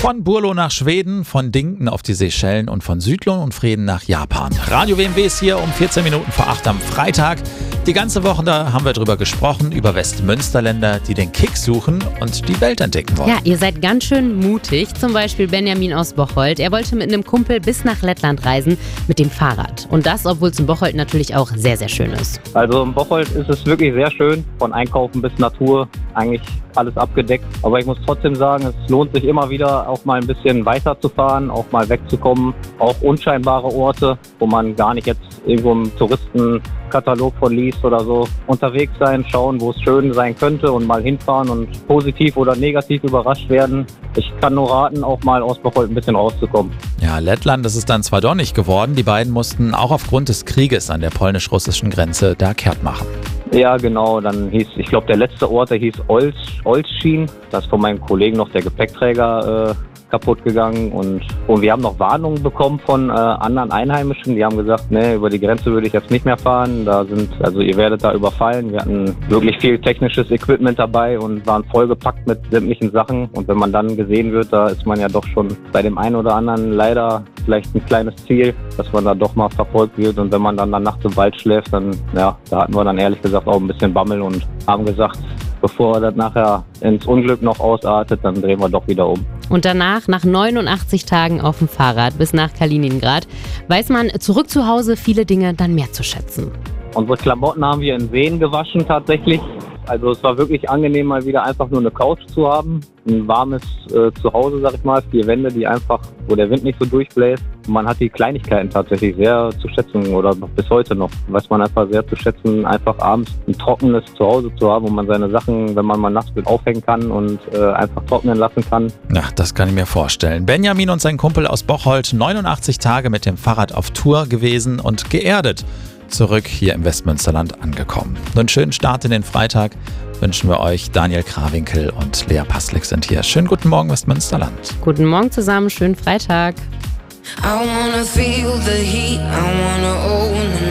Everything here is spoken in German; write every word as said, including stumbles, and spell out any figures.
Von Burlo nach Schweden, von Dinken auf die Seychellen und von Südlohn und Frieden nach Japan. Radio W M W ist hier um vierzehn Minuten vor acht am Freitag. Die ganze Woche da haben wir drüber gesprochen, über Westmünsterländer, die den Kick suchen und die Welt entdecken wollen. Ja, ihr seid ganz schön mutig. Zum Beispiel Benjamin aus Bocholt. Er wollte mit einem Kumpel bis nach Lettland reisen mit dem Fahrrad. Und das, obwohl es in Bocholt natürlich auch sehr, sehr schön ist. Also in Bocholt ist es wirklich sehr schön. Von Einkaufen bis Natur, eigentlich alles abgedeckt. Aber ich muss trotzdem sagen, es lohnt sich immer wieder auch mal ein bisschen weiter zu fahren, auch mal wegzukommen. Auch unscheinbare Orte, wo man gar nicht jetzt irgendwo im Touristenkatalog von liest oder so. Unterwegs sein, schauen, wo es schön sein könnte und mal hinfahren und positiv oder negativ überrascht werden. Ich kann nur raten, auch mal aus Bocholt ein bisschen rauszukommen. Ja, Lettland ist es dann zwar doch nicht geworden. Die beiden mussten auch aufgrund des Krieges an der polnisch-russischen Grenze da kehrt machen. Ja, genau. Dann hieß, ich glaube, der letzte Ort, der hieß Olsz, Olsztyn. Da ist von meinem Kollegen noch der Gepäckträger äh, kaputt gegangen. Und, und wir haben noch Warnungen bekommen von äh, anderen Einheimischen. Die haben gesagt, nee, über die Grenze würde ich jetzt nicht mehr fahren. Da sind, also ihr werdet da überfallen. Wir hatten wirklich viel technisches Equipment dabei und waren vollgepackt mit sämtlichen Sachen. Und wenn man dann gesehen wird, da ist man ja doch schon bei dem einen oder anderen leider vielleicht ein kleines Ziel, dass man da doch mal verfolgt wird. Und wenn man dann, dann nachts im Wald schläft, dann, ja, da hatten wir dann ehrlich gesagt auch ein bisschen Bammel und haben gesagt, bevor das nachher ins Unglück noch ausartet, dann drehen wir doch wieder um. Und danach, nach neunundachtzig Tagen auf dem Fahrrad bis nach Kaliningrad, weiß man zurück zu Hause viele Dinge dann mehr zu schätzen. Unsere Klamotten haben wir in Seen gewaschen tatsächlich. Also es war wirklich angenehm, mal wieder einfach nur eine Couch zu haben. Ein warmes äh, Zuhause, sag ich mal, vier Wände, die einfach, wo der Wind nicht so durchbläst. Und man hat die Kleinigkeiten tatsächlich sehr zu schätzen oder bis heute noch. Weiß man einfach sehr zu schätzen, einfach abends ein trockenes Zuhause zu haben, wo man seine Sachen, wenn man mal nachts mit aufhängen kann und äh, einfach trocknen lassen kann. Ja, das kann ich mir vorstellen. Benjamin und sein Kumpel aus Bocholt, neunundachtzig Tage mit dem Fahrrad auf Tour gewesen und geerdet zurück hier im Westmünsterland angekommen. Nur einen schönen Start in den Freitag wünschen wir euch. Daniel Krawinkel und Lea Paslik sind hier. Schönen guten Morgen, Westmünsterland. Guten Morgen zusammen, schönen Freitag. I wanna feel the heat, I wanna own the